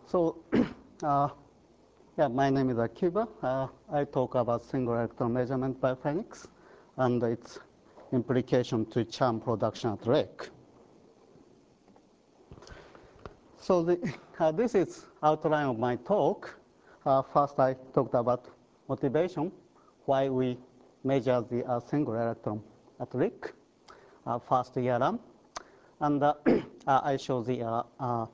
So, yeah, my name is Akiba. I talk about single electron measurement by Phoenix and its implication to charm production at REC. So this is outline of my talk. First, I talked about motivation, why we measure the single electron at REC, first ERM, and I show the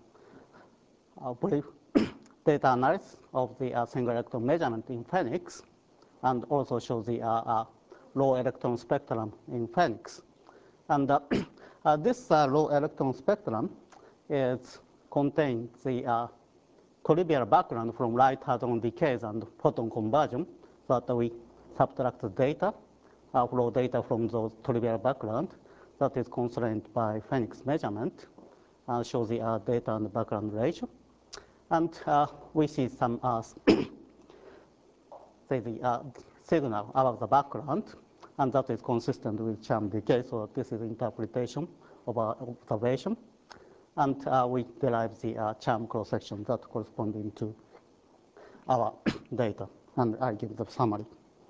brief data analysis of the single electron measurement in Phoenix, and also show the low electron spectrum in Phoenix. And this low electron spectrum contains the trivial background from light hadron decays and photon conversion, so that we subtract the data, flow data from those trivial background that is constrained by Phoenix measurement, show the data and background ratio. And we see some say the signal above the background, and that is consistent with charm decay. So this is interpretation of our observation. And we derive the charm cross-section that corresponding to our data. And I give the summary.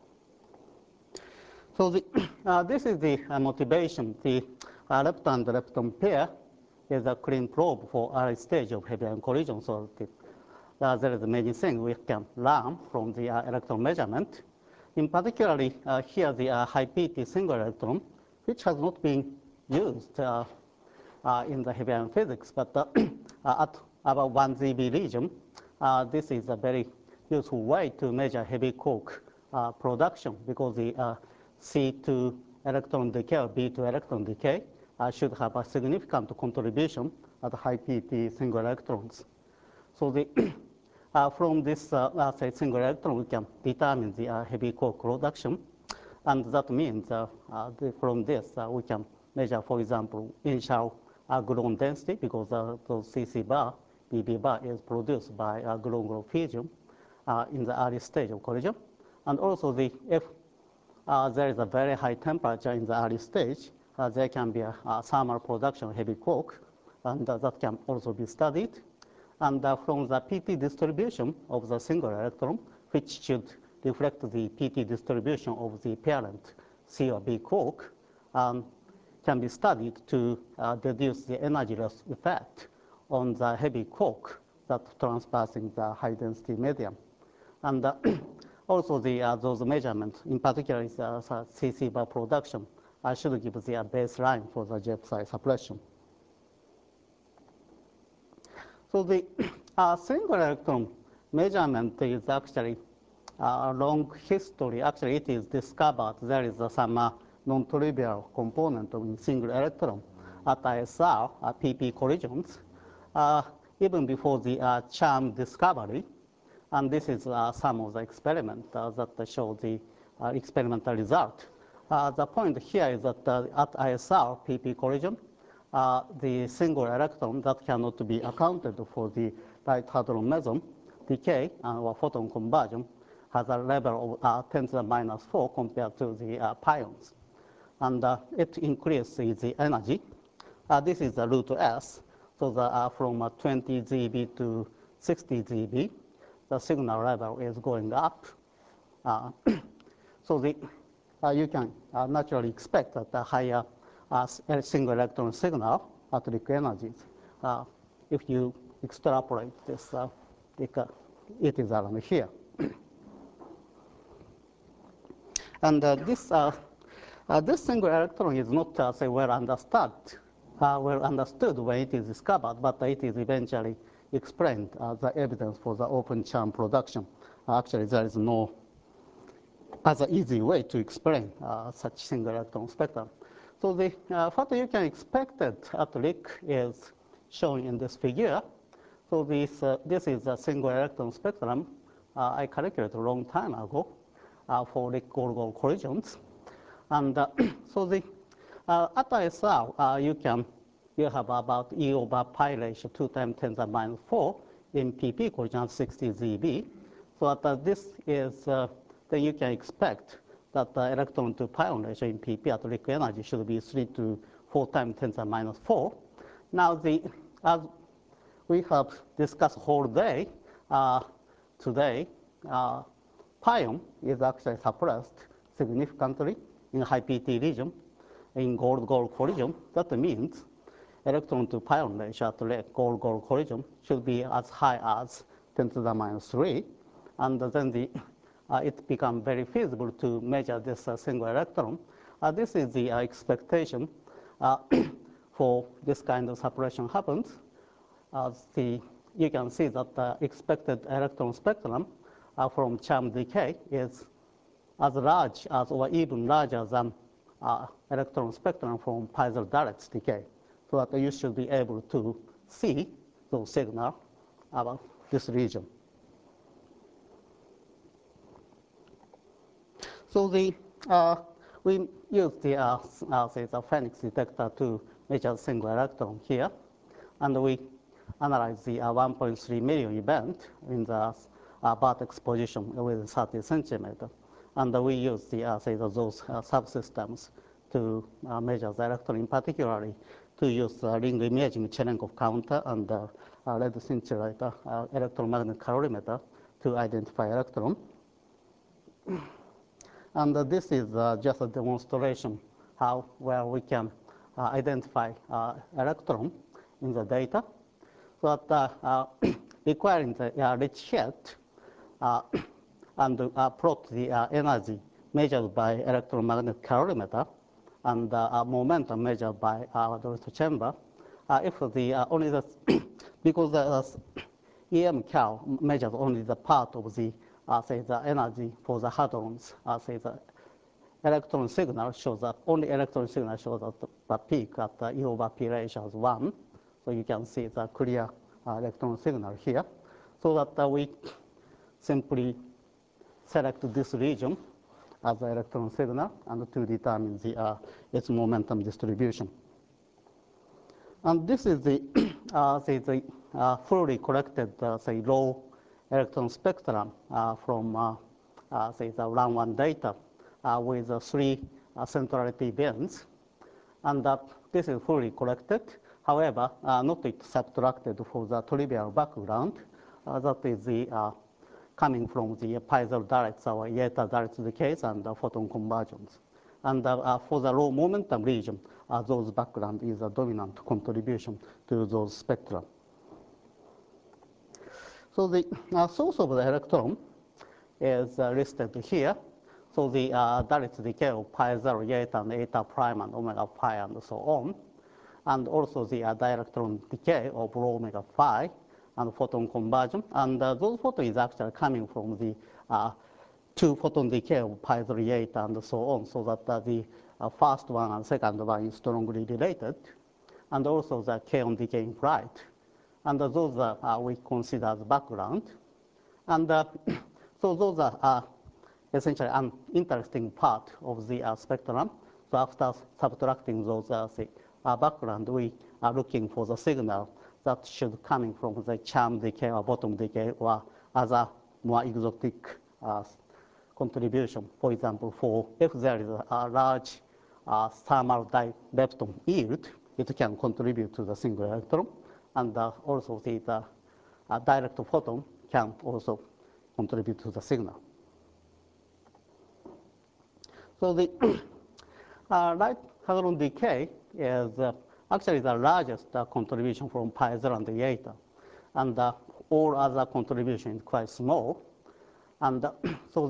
So this is the motivation. The lepton and lepton pair is a clean probe for early stage of heavy ion collision. So there is many things we can learn from the electron measurement. In particularly, here the high PT single electron, which has not been used in the heavy ion physics, but at about 1 ZeV region, this is a very useful way to measure heavy quark production, because the C2 electron decay or B2 electron decay should have a significant contribution at high PT single electrons. So from this say single electron, we can determine the heavy quark production, and that means from this we can measure, for example, initial gluon density, because the CC bar, BB bar is produced by gluon-gluon fusion in the early stage of collision. And also if there is a very high temperature in the early stage, there can be a thermal production of heavy quark, and that can also be studied. And from the PT distribution of the single electron, which should reflect the PT distribution of the parent C or B quark, can be studied to deduce the energy loss effect on the heavy quark that transpassing the high density medium. And also those measurements, in particular CC bar production, should give the baseline for the jet side suppression. So the single electron measurement is actually a long history. Actually, it is discovered there is some non-trivial component of single electron at ISR, PP collisions, even before the charm discovery. And this is some of the experiments that show the experimental result. The point here is that at ISR, PP collision, the single electron that cannot be accounted for the light hadron meson decay or photon conversion has a level of 10 to the minus 4 compared to the pions. And it increases the energy. This is the root S. So from 20 ZeV to 60 ZeV, the signal level is going up. So you can naturally expect that the higher single electron signal at REC energies. If you extrapolate this, it is around here. And this single electron is not say well understood when it is discovered, but it is eventually explained as the evidence for the open charm production. Actually, there is no other easy way to explain such single electron spectrum. So what you can expect at REC is shown in this figure. So this is a single electron spectrum I calculated a long time ago for REC Gorgon collisions. And so at ISR, you have about E over pi ratio 2 times 10 to the minus 4 in PP collision at 60 ZeV. So this is, then you can expect that the electron to pion ratio in PP at REC energy should be 3 to 4 times 10 to the minus 4. Now, as we have discussed whole day today. Pion is actually suppressed significantly in high PT region in gold-gold collision. That means electron to pion ratio at gold-gold collision should be as high as 10 to the minus 3. And then it becomes very feasible to measure this single electron. This is the expectation for this kind of suppression happens. You can see that the expected electron spectrum from charm decay is as large as or even larger than electron spectrum from piezo-direct decay. So that you should be able to see those signals about this region. So we use the Phoenix detector to measure single electron here, and we analyze the 1.3 million event in the vertex position with 30 centimeter, and we use those subsystems to measure the electron, particularly to use the ring imaging Cherenkov counter and the red scintillator electromagnetic calorimeter to identify electron. And this is just a demonstration where we can identify electron in the data. So that requiring the rich shift and plot the energy measured by electromagnetic calorimeter and momentum measured by Dolce chamber. If the only the because the EM cal measures only the part of the the energy for the hadrons, the electron signal shows that only electron signal shows that the peak at the E over P ratio is 1. So you can see the clear electron signal here. So that we simply select this region as the electron signal and to determine its momentum distribution. And this is the fully collected low electron spectrum from the round 1 data with 3 centrality bands. And this is fully collected. However, not subtracted for the trivial background. That is the coming from the piezo direct or eta direct decays and photon conversions. And for the low momentum region, those background is a dominant contribution to those spectra. So the source of the electron is listed here. So the direct decay of pi 0, eta, and eta prime, and omega pi, and so on. And also the dielectron decay of rho omega phi and photon conversion. And those photon is actually coming from the 2 photon decay of pi 0, eta, and so on. So that the first one and second one is strongly related. And also the kaon decay in flight. And those we consider as background. And so those are essentially an interesting part of the spectrum. So after subtracting those background, we are looking for the signal that should coming from the charm decay or bottom decay or other more exotic contribution. For example, if there is a large thermal lepton yield, it can contribute to the single electron. And also the direct photon can also contribute to the signal. So the light hadron decay is actually the largest contribution from pi 0 and the eta. And all other contribution is quite small. And so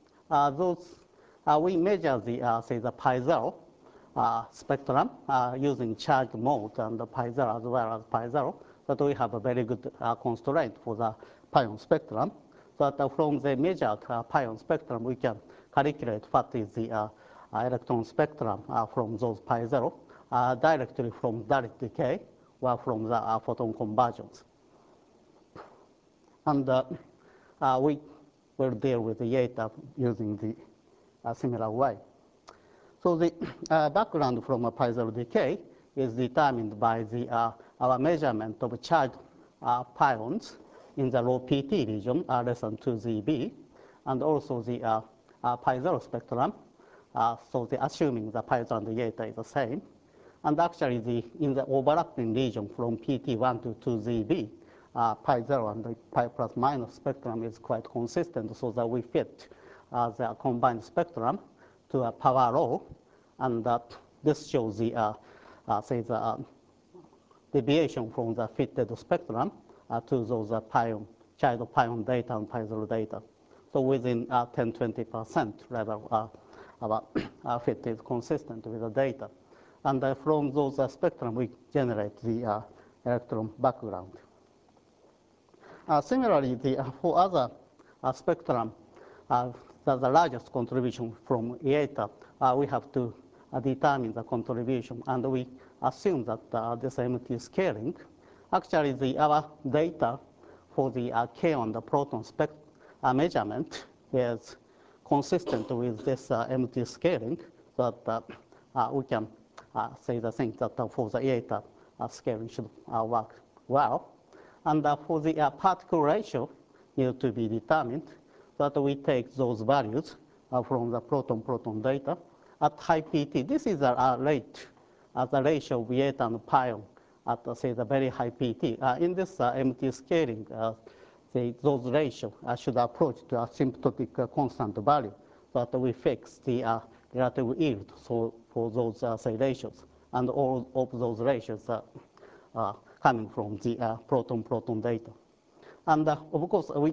we measure the pi 0 spectrum using charged mode and the pi 0 as well as pi 0. But we have a very good constraint for the pion spectrum. So that from the measured pion spectrum, we can calculate what is the electron spectrum from those pi 0 directly from direct decay or from the photon conversions. And we will deal with the eta using the similar way. So the background from a pi 0 decay is determined by our measurement of charged pions in the low PT region, less than 2 ZeV, and also the pi 0 spectrum. So assuming the pi 0 and the eta is the same. And actually, in the overlapping region from PT1 to 2 ZeV, pi 0 and the pi plus minus spectrum is quite consistent, so that we fit the combined spectrum to a power law, and this shows the say the deviation from the fitted spectrum to those child pion data and pi 0 data. So within 10-20% level, our fit is consistent with the data. And from those spectrum, we generate the electron background. Similarly, for other spectrum, the largest contribution from eta, we have to determine the contribution, and we assume that this MT scaling. Actually, our data for the K on the proton measurement is consistent with this MT scaling, so that we can say the thing that for the eta scaling should work well. And for the particle ratio need to be determined, so that we take those values from the proton-proton data at high PT. This is a rate, the ratio of eta and pion at, say, the very high PT. In this MT scaling, those ratios should approach to a asymptotic constant value, so that we fix the relative yield for those say ratios. And all of those ratios are coming from the proton-proton data. And of course, we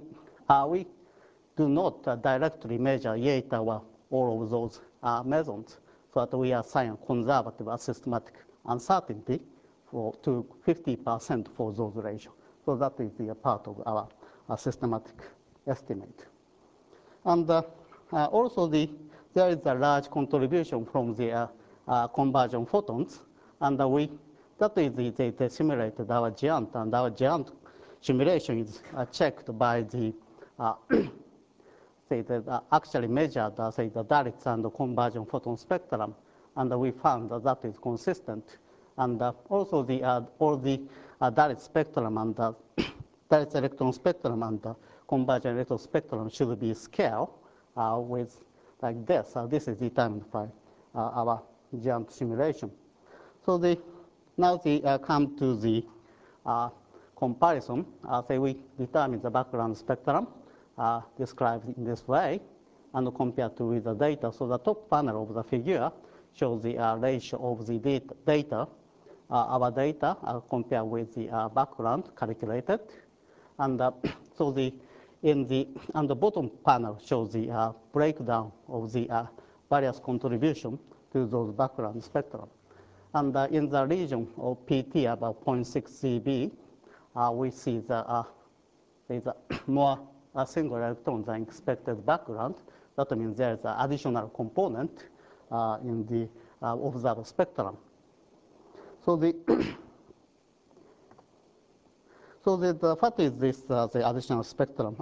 do not directly measure eta or all of those methods, so that we assign conservative systematic uncertainty to 50% for those ratios. So that is the part of our systematic estimate. And also there is a large contribution from the conversion photons, and that is they simulated our GEANT, and our GEANT simulation is checked by the actually measured say the direct and the conversion photon spectrum, and we found that is consistent. And also all the direct spectrum and direct electron spectrum and conversion electron spectrum should be scaled with like this. This is determined by our GEANT simulation. So now they come to the comparison. Say we determine the background spectrum described in this way and compared to with the data. So the top panel of the figure shows the ratio of the data, our data compared with the background calculated. And so and the bottom panel shows the breakdown of the various contribution to those background spectrum. And in the region of PT, about 0.6 dB, we see there's more single electrons than expected background. That means there's an additional component in the observed spectrum. So what is this the additional spectrum?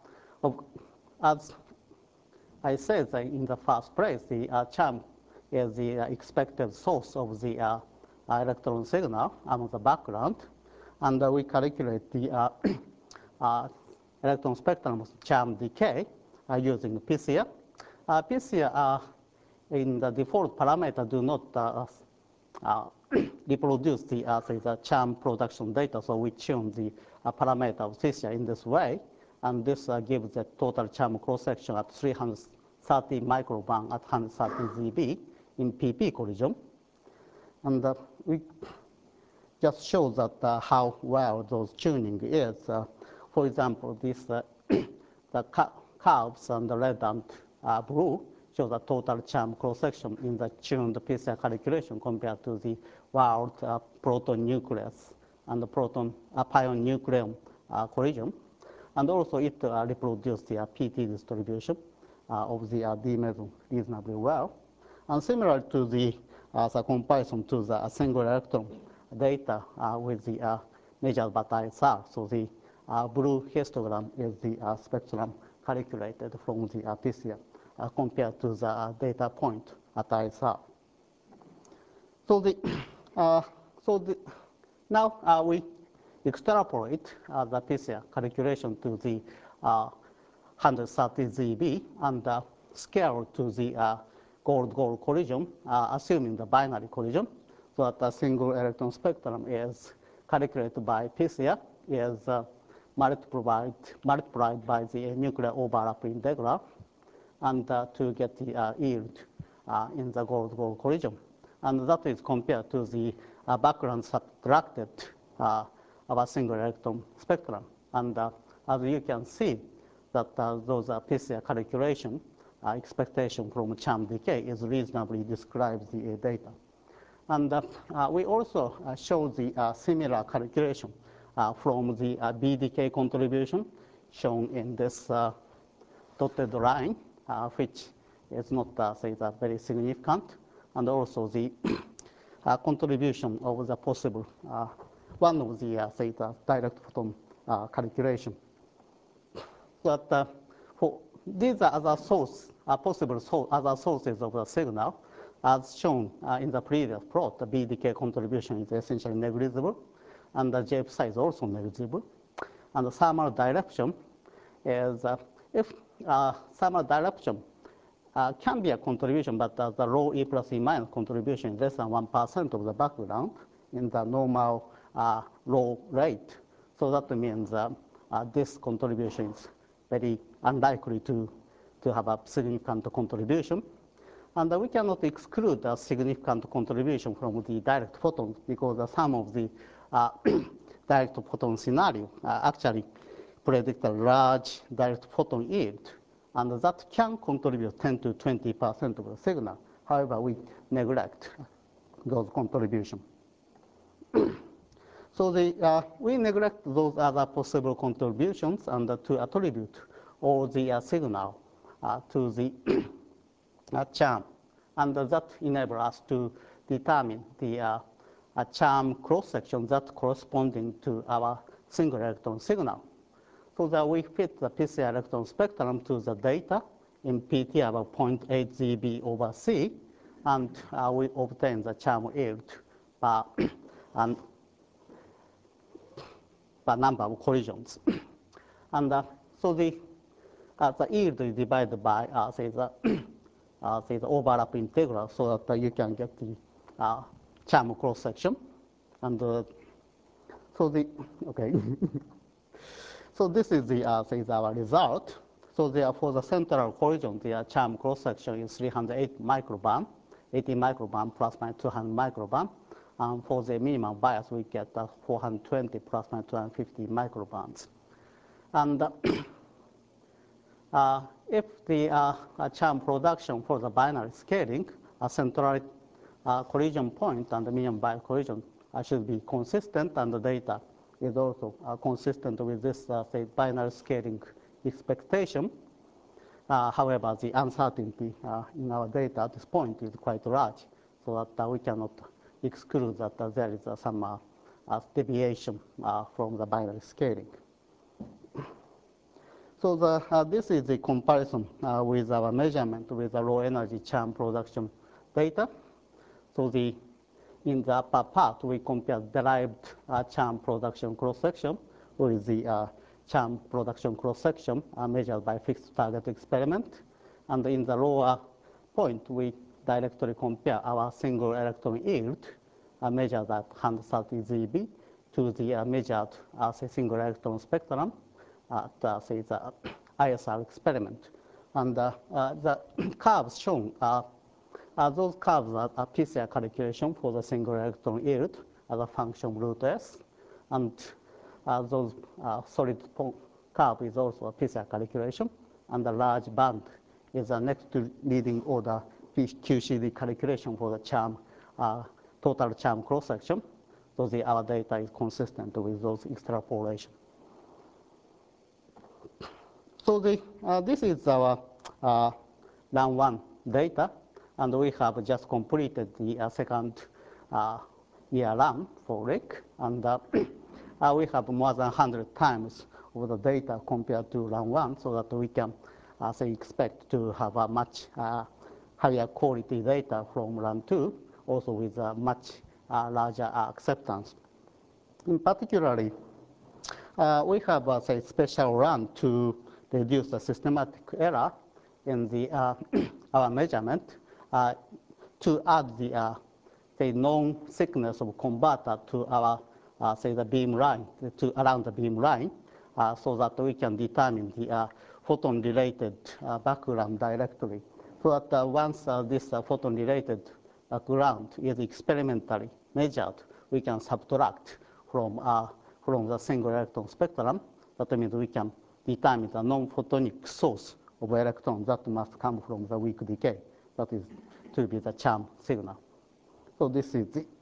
As I said in the first place, the CHAM is the expected source of the electron signal on the background, and we calculate the electron spectrum of CHAM decay using PCA. PCA in the default parameter do not reproduce the CHAM production data, so we tune the parameter of PCA in this way, and this gives the total CHAM cross-section at 330 microbarn at 130 dB in PP collision. And we just show that how well those tuning is. For example, this the curves on the red and blue show the total CHAM cross-section in the tuned PCR calculation compared to the wild proton nucleus and the proton pion nucleon collision. And also it reproduced the PT distribution of the D meson reasonably well. And similar to the comparison to the single electron data with the measured by ISR. So the blue histogram is the spectrum calculated from the PCR compared to the data point at ISR. So now we extrapolate the PCR calculation to the 130 dB and scale to the gold-gold collision, assuming the binary collision, so that the single electron spectrum is calculated by PCR is multiplied by the nuclear overlap integral, and to get the yield in the gold-gold collision. And that is compared to the background subtracted of a single electron spectrum. And as you can see, that those PCR calculation expectation from charm decay is reasonably describes the data. And we also show the similar calculation from the BDK contribution shown in this dotted line, which is not say that very significant, and also the contribution of the possible one of the say the direct photon calculation. But for these are other possible other sources of the signal, as shown in the previous plot. The BDK contribution is essentially negligible, and the J psi is also negligible. And the thermal direction is if thermal direction can be a contribution, but the low E plus E minus contribution is less than 1% of the background in the normal low rate. So that means this contribution is very unlikely to have a significant contribution. And we cannot exclude a significant contribution from the direct photons, because some of the direct photon scenario actually predict a large direct photon yield, and that can contribute 10 to 20% of the signal. However, we neglect those contributions. So we neglect those other possible contributions, and to attribute all the signal to the charm, and that enables us to determine the charm cross-section that corresponding to our single electron signal. So that we fit the PCR electron spectrum to the data in PT about 0.8 ZB over C, and we obtain the charm yield by number of collisions. And so the yield is divided by say the overlap integral, so that you can get the charm cross section. And so the okay. So this is the say our result. So therefore, the central collision, the charm cross section is 308 microbarn, 80 microbarn plus minus 200 microbarn. And for the minimum bias, we get 420 plus minus 250 microbarns. And if the charm production for the binary scaling, a central collision point and the minimum bias collision should be consistent, and the data is also consistent with this say binary scaling expectation. However, the uncertainty in our data at this point is quite large, so that we cannot exclude that there is some deviation from the binary scaling. So this is the comparison with our measurement with the low energy charm production data. So in the upper part, we compare derived charm production cross-section with the charm production cross-section measured by fixed target experiment. And in the lower point, we directly compare our single electron yield measured at 130 ZeV to the measured say single electron spectrum at say the ISR experiment. And the curves shown those curves are PCR calculation for the single electron yield as a function of root S, and those solid curve is also a PCR calculation, and the large band is a next to leading order QCD calculation for the charm total charm cross section. So our data is consistent with those extrapolation. So this is our round 1 data. And we have just completed the second year run for RIC. And we have more than 100 times of the data compared to run 1, so that we can say expect to have a much higher quality data from run 2, also with a much larger acceptance. In particularly, we have a say, special run to reduce the systematic error in the our measurement. To add the known thickness of converter to our say the beam line, around the beam line, so that we can determine the photon-related background directly. So that once this photon-related background is experimentally measured, we can subtract from the single electron spectrum. That means we can determine the non-photonic source of electrons that must come from the weak decay. That is to be the charm signal. So this is the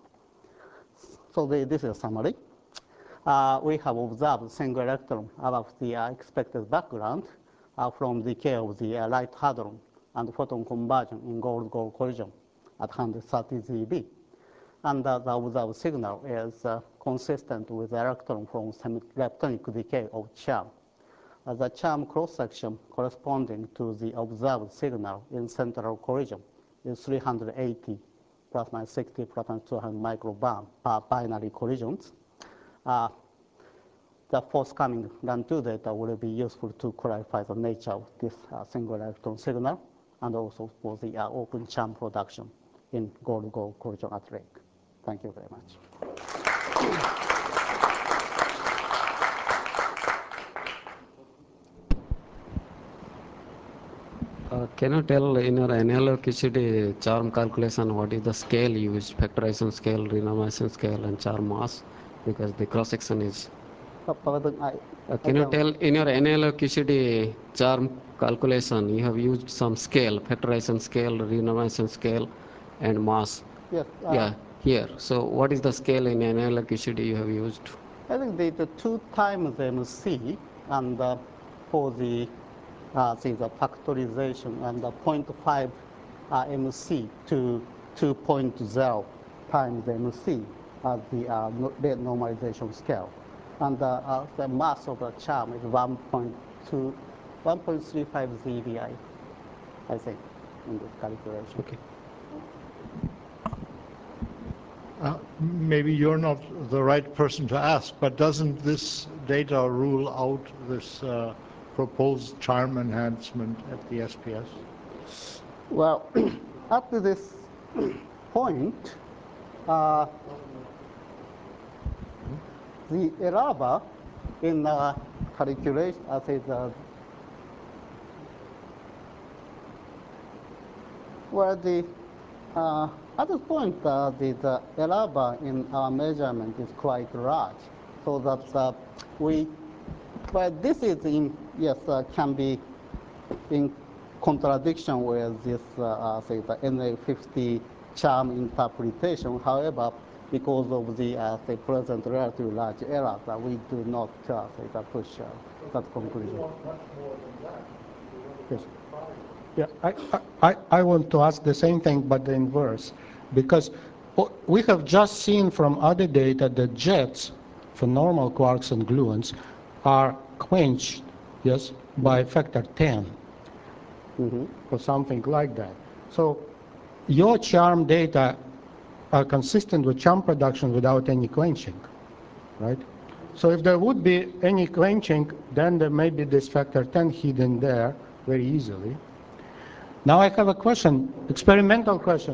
this is a summary. We have observed single electron above the expected background from decay of the light hadron and photon conversion in gold-gold collision at 130 ZeV. And the observed signal is consistent with the electron from semi-leptonic decay of charm. The charm cross-section corresponding to the observed signal in central collision is 380 plus minus 60 plus minus 200 microbarn per binary collisions. The forthcoming RAN2 data will be useful to clarify the nature of this single electron signal and also for the open charm production in gold-gold collision at Lake. Thank you very much. Can you tell in your NLO-QCD charm calculation what is the scale used, factorization scale, renormalization scale, and charm mass? Because the cross-section is... can you tell in your NLO-QCD charm calculation, you have used some scale, factorization scale, renormalization scale, and mass? Yes. Yeah, here. So what is the scale in NLO-QCD you have used? I think the 2 times MC and for the factorization and the 0.5 MC to 2.0 times MC as the normalization scale. And the mass of the charm is 1.35 ZeV, I think, in this calculation. Okay. Maybe you're not the right person to ask, but doesn't this data rule out this proposed charm enhancement at the SPS? Well, up to this point, the error in calculation, I say at this point, the error in our measurement is quite large, so that but this is can be in contradiction with this, say the NA50 charm interpretation. However, because of the present relatively large error, we do not push that conclusion. Yes. Yeah, I want to ask the same thing, but the inverse, because we have just seen from other data that jets for normal quarks and gluons are quenched, yes, by factor 10, or something like that. So your charm data are consistent with charm production without any quenching, right? So if there would be any quenching, then there may be this factor 10 hidden there very easily. Now I have a question, experimental question.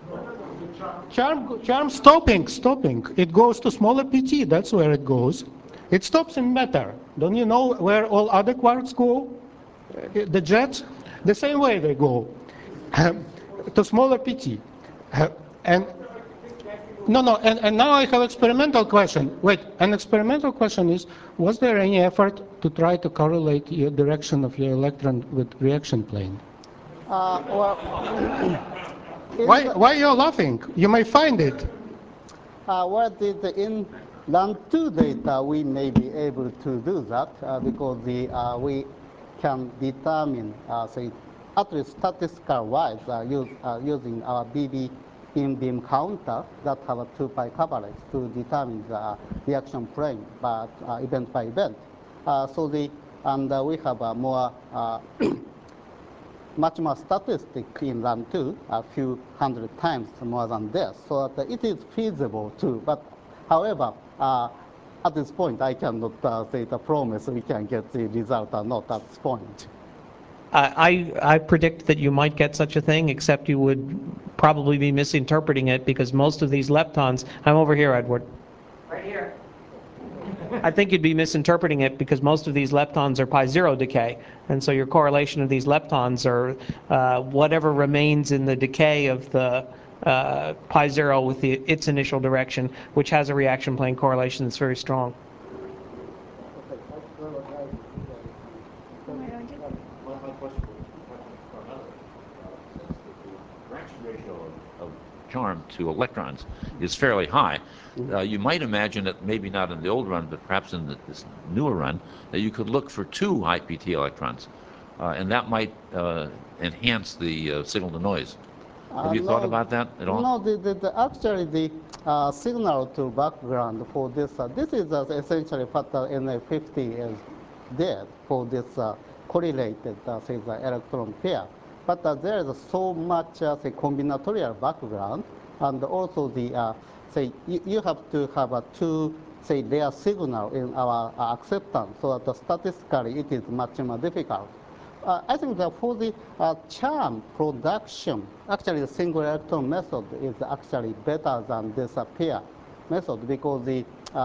Charm stopping. It goes to smaller PT, that's where it goes. It stops in matter. Don't you know where all other quarks go? The jets? The same way they go, to smaller PT. And now I have experimental question. Wait, an experimental question is, was there any effort to try to correlate your direction of your electron with reaction plane? Well, why you're laughing? You may find it. In RAN2 data, we may be able to do that because we can determine, say, at least statistical-wise, using our BB beam counter that have a 2-pi coverage to determine the reaction plane, but event by event. And we have a more much more statistic in RAN2, a few hundred times more than this, so that it is feasible too. But however, at this point, I cannot say the promise we can get the result or not at this point. I predict that you might get such a thing, except you would probably be misinterpreting it because most of these leptons, I'm over here, Edward. Right here. I think you'd be misinterpreting it because most of these leptons are pi-0 decay. And so your correlation of these leptons are whatever remains in the decay of the pi-0 with its initial direction, which has a reaction plane correlation that's very strong. My question for another. Since the interaction ratio of charm to electrons is fairly high, you might imagine that maybe not in the old run, but perhaps in this newer run, that you could look for 2 high PT electrons, and that might enhance the signal to noise. Have you thought about that at all? No, actually the signal to background for this, this is essentially what the NA50 is there for this correlated say the electron pair. But there is so much say combinatorial background, and also the say you have to have a 2 say layer signal in our acceptance, so that statistically it is much more difficult. I think that for the charm production, actually the single electron method is actually better than this pair method, because the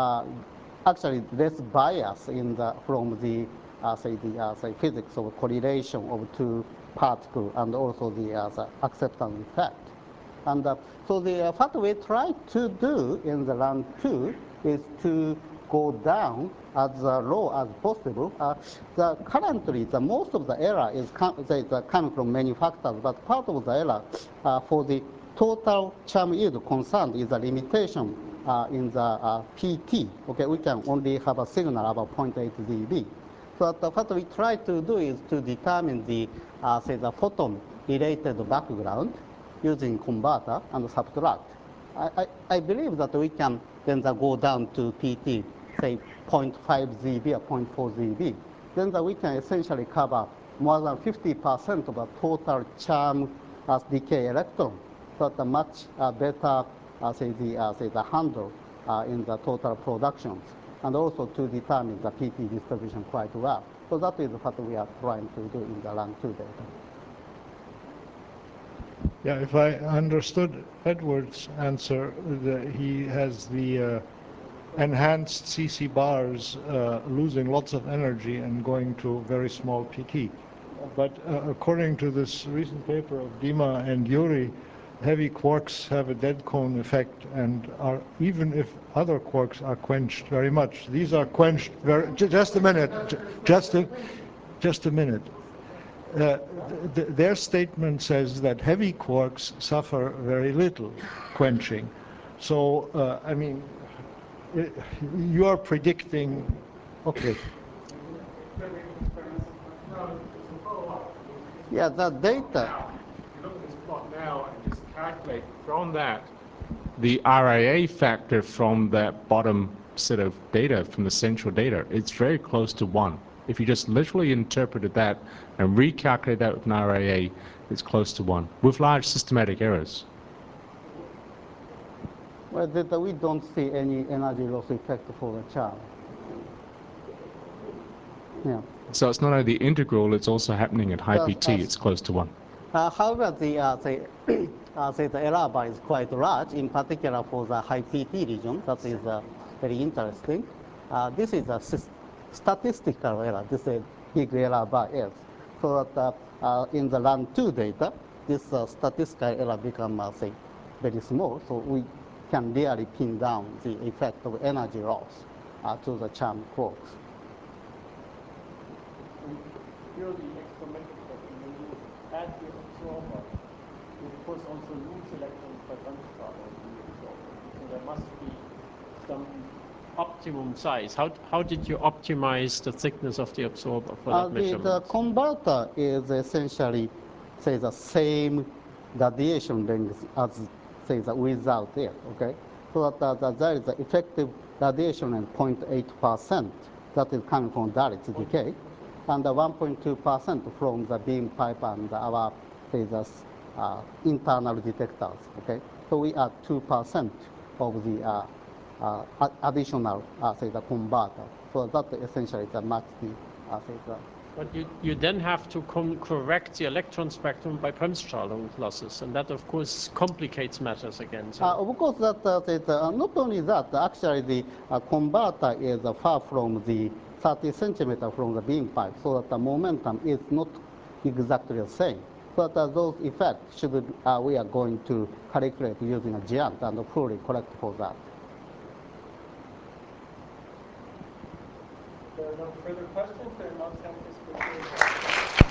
actually less bias in the from the say physics of correlation of 2 particles, and also the acceptance effect. And so the what we try to do in the run 2 is to go down as low as possible. Currently, the most of the error is coming from many factors, but part of the error for the total charm yield concerned is a limitation in the PT. Okay, we can only have a signal about 0.8 dB. So what we try to do is to determine the say the photon-related background using converter and subtract. I believe that we can then go down to PT, say 0.5 dB or 0.4 dB. Then we can essentially cover more than 50% of the total charm as decay electron. So that much better say the handle in the total productions, and also to determine the PT distribution quite well. So that is what we are trying to do in the run 2 data. Yeah, if I understood Edward's answer, he has the enhanced CC bars losing lots of energy and going to very small PT. But according to this recent paper of Dima and Yuri, heavy quarks have a dead cone effect, and are, even if other quarks are quenched very much, these are quenched very. Just a minute. Just a minute. Their statement says that heavy quarks suffer very little quenching. So, I mean, you are predicting, okay. Yeah, the data. You look at this plot now and just calculate from that the RAA factor from that bottom set of data, from the central data. It's very close to 1. If you just literally interpreted that and recalculate that with an RAA, it's close to 1, with large systematic errors. Well, we don't see any energy loss effect for the charm. Yeah. So it's not only the integral, it's also happening at high PT, it's close to 1. However, the error bar is quite large, in particular for the high PT region. That is very interesting. This is a statistical error. This is a big error bar is. So that in the run 2 data, this statistical error becomes very small. So we can really pin down the effect of energy loss to the charm quarks. Here the experimental question, when you add the absorber, you of course also lose electrons by transport of the absorber. So there must be some optimum size. How did you optimize the thickness of the absorber for that measurement? The converter is essentially, say, the same radiation length as, say, the without it, okay? So that there is the effective radiation length 0.8%. That is coming from direct decay, and 1.2% from the beam pipe and our, say, the internal detectors, okay? So we are 2% of the additional, say, the converter. So that essentially matches the I think. But you then have to correct the electron spectrum by Bremsstrahlung losses, and that of course complicates matters again. So. Of course, not only that, actually the converter is far from the 30 centimeter from the beam pipe, so that the momentum is not exactly the same. But those effects should we are going to calculate using a GEANT and fully correct for that. There are no further questions. There are no thank you.